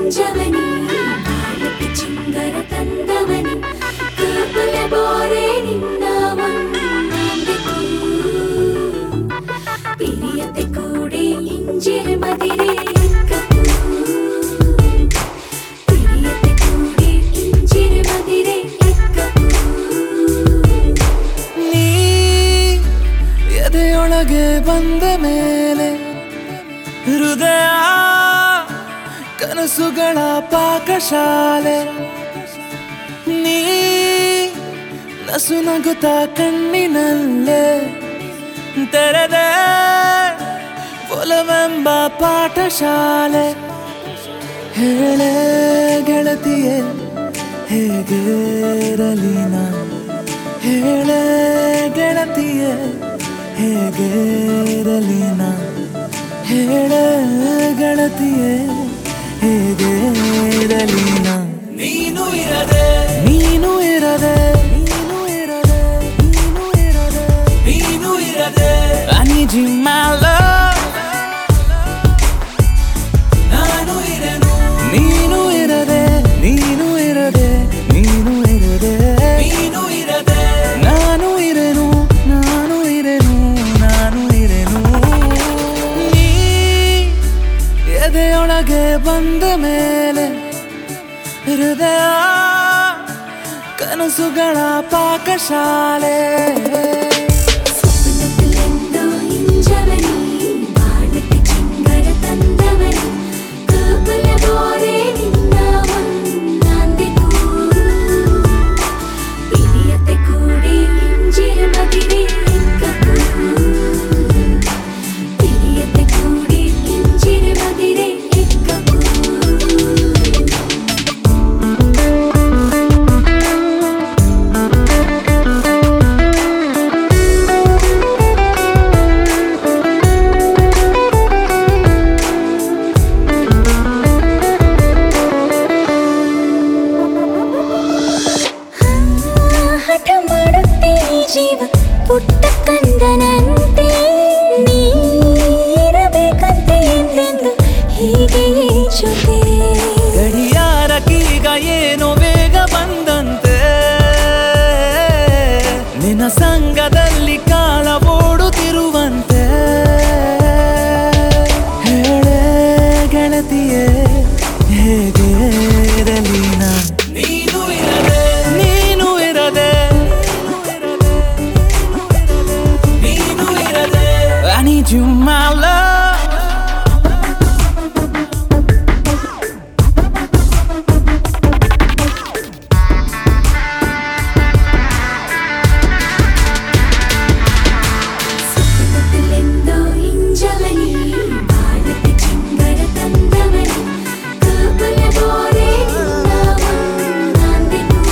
ಇಂಜವನಿ ಬಾಳಕ್ಕೆ ಚಿಂಗರ ತಂದವನಿ ಕಪಲ ಬೋರೆ ನಿನ್ನ ಒಂದೆಕು ಪಿರಿಯತೆ ಕೂಡಿ ಇಂಜಿರ ಮದಿರೆ ಎಕ್ಕಕು ಪಿರಿಯತೆ ಕೂಡಿ ಇಂಜಿರ ಮದಿರೆ ಎಕ್ಕಕು ನೀ ಎದೆಯೊಳಗೆ ಬಂದ ಮೇಲೆ ಹೃದಯ ಕನಸುಗಳ ಪಾಕಶಾಲೆ ನೀ ನಸು ನಗುತ್ತ ಕಣ್ಣಿನಲ್ಲೇ ತೆರೆದೆ ಒಲವೆಂಬ ಪಾಠಶಾಲೆ ಹೇಳೆ ಗೆಳತಿಯೇ ಹೇಗಿರಲಿ ನಾ ಹೇಳೆ ಗೆಳತಿಯೇ ಹೇಗಿರಲಿ ನಾ ಹೇಳೆ ಗೆಳತಿಯೇ ಹೇಗಿರಲಿ ನಾ ನೀನು ಇರದೆ ನೀನು ಇರದೆ ನೀನು ಇರದೆ ನೀನು ಇರದೆ ನೀನು ಇರದೆ I need you my love ನಾನು ಇರೆನು ನೀನು ಇರದೆ ನೀನು ಇರದೆ ನೀನು ಇರದೆ ನೀನು ಇರದೆ ನಾನು ಇರೆನು ನಾನು ಇರೆನು ನಾನು ಇರೆನು ನೀ ಎದೆಯೊಳಗೆ ಬಂದ ಮೇಲೆ ಹೃದಯ ಕನಸುಗಳ ಪಾಕಶಾಲೆ ಸ್ವಪ್ನದಲ್ಲೆಂದೋ ಇಂಜವನಿ ಬಾಳಕ್ಕೆ ಚಿಂಗರ ತಂದವನಿ ಕಪಲ ಬೋರೆ ನಿನ್ನ ಒಂದೆಕು ಪಿರಿಯತೆ ಕೂಡಿ ಇಂಜಿರ ಮದಿರೆ ಎಕ್ಕಕು ಪಿರಿಯತೆ ಕೂಡಿ ಇಂಜಿರ ಮದಿರೆ ಎಕ್ಕಕು ಹಠ ಮಾಡುತ್ತೆ ಈ ಜೀವ ಪುಟ್ಟ ಕಂದನಂತೆ ನೀರಬೇಕಂತೆ ಎಂದೆಂದು ಹೀಗೆ ಜೊತೆ ಗಡಿಯಾರಕ್ಕೀಗ ಏನೋ ವೇಗ ಬಂದಂತೆ ನಿನ್ನ ಸಂಗದಲ್ಲಿ ಕಾಲ ಓಡುತ್ತಿರುವಂತೆ ಹೇಳೆ ಗೆಳತಿಯೇ ಹೇಗೆ ಇರಲಿ ನಾ ನೀನು ಇರದೆ ನೀನು ಇರದೆ ನೀನು ಇರದೆ I need you my love ಸ್ವಪ್ನದಲ್ಲೆಂದೋ ಇಂಜವನಿ ಬಾಳಕ್ಕೆ ಚಿಂಗರ ತಂದವನಿ ಕಪಲ ಬೋರೆ ನಿನ್ನ ಒಂದೆಕು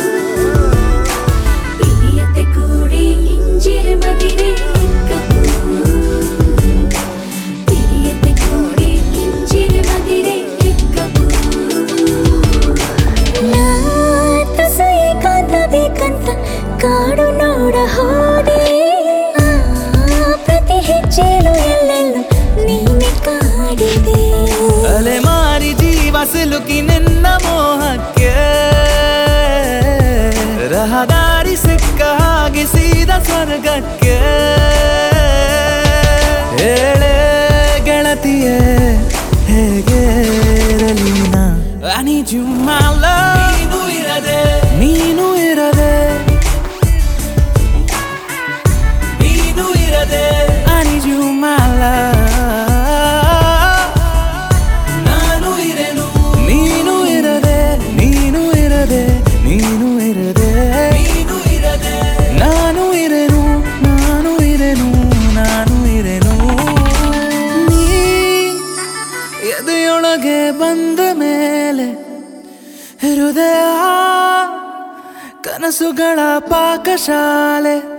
ಪಿರಿಯತೆ ಕೂಡಿ ಇಂಜಿರ ಮದಿರೆ ಎಕ್ಕಕು ಪಿರಿಯತೆ ಕೂಡಿ ಇಂಜಿರ ಮದಿರೆ ಎಕ್ಕಕು ತುಸ ಏಕಾಂತ ಬೇಕಂತ ಕಾಡು ನೋಡ ಹೋದೆ ಪ್ರತಿ ಹೆಜ್ಜೆಲು ಎಲ್ಲೆಲ್ಲೂ ನೀನೆ ಕಾಡಿದೆ ಅಲೆಮಾರಿ ಜೀವ ಸಿಲುಕಿ ನಿನ್ನ ಮೋಹಕ್ಕೆ ರಹದಾರಿ ಸಿಕ್ಕ ಹಾಗೆ ಸೀದಾ ಸ್ವರ್ಗಕ್ಕೆ ಹೇಳೆ ಗೆಳತಿಯೇ ಹೇಗೆ ಇರಲಿ ನಾ I need you my love ನೀನು ಇರದೆ ನೀನು ಇರದೆ ನೀನು ಇರದೆ I need you my love ನಾನು ಇರೆನು ನೀನು ಇರದೆ ನೀನು ಇರದೆ ನೀನು ಇರದೆ ನೀನು ಇರದೆ ನಾನು ಇರೆನು ನಾನು ಇರೆನು ನಾನು ಇರೆನು ನೀ ಎದೆಯೊಳಗೆ ಬಂದ ಮೇಲೆ ಹೃದಯ ಕನಸುಗಳ ಪಾಕಶಾಲೆ